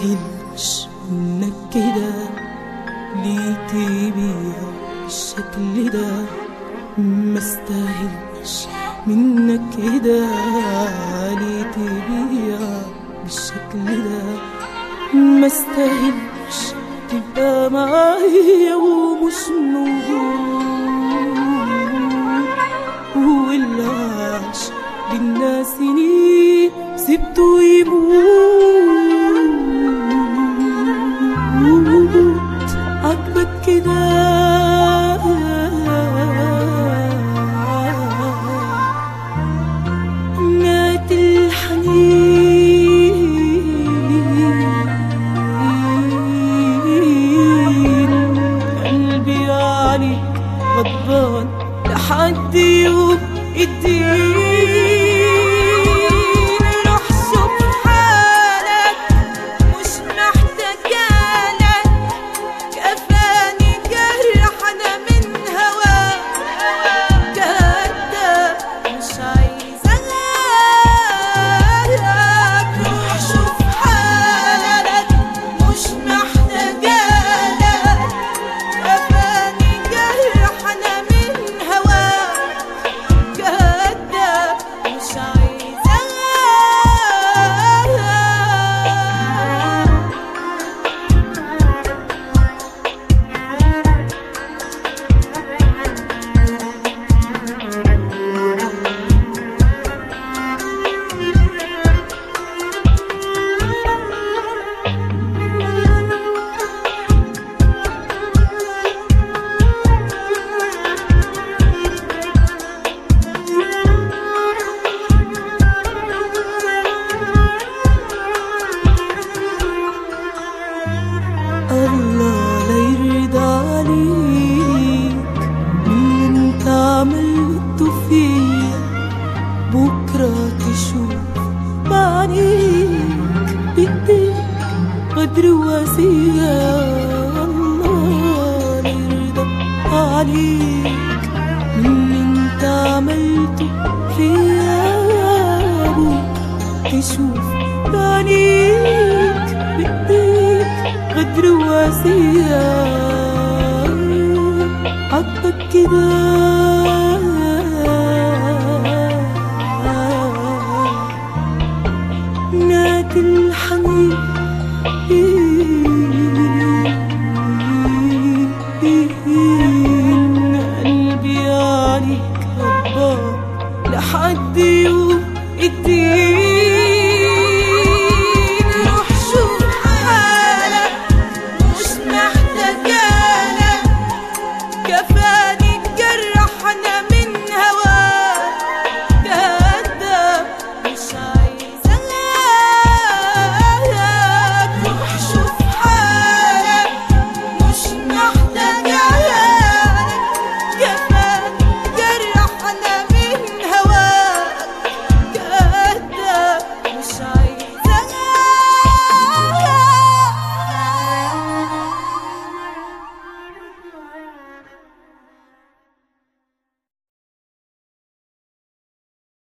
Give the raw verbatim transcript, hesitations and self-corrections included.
استاهلش منك كده، ليه تبيع بالشكل ده؟ ما استاهلش منك كده، ليه تبيع بالشكل ده؟ ما استاهلش تبقى معايا ومش موجود، واللي عاش بالناس سنين سبته يموت. عجبك كده مات الحنين، قلبي عليك غضبان لحد يوم الدين. الله لا يرضى عليك باللي انت عملته فيا، بكرة تشوف بعينيك بإيديك غدر واسية. الله لا يرضى عليك باللي انت عملته فيا، بكرة تشوف بعينيك بإيديك غدر واسية. عجبك كده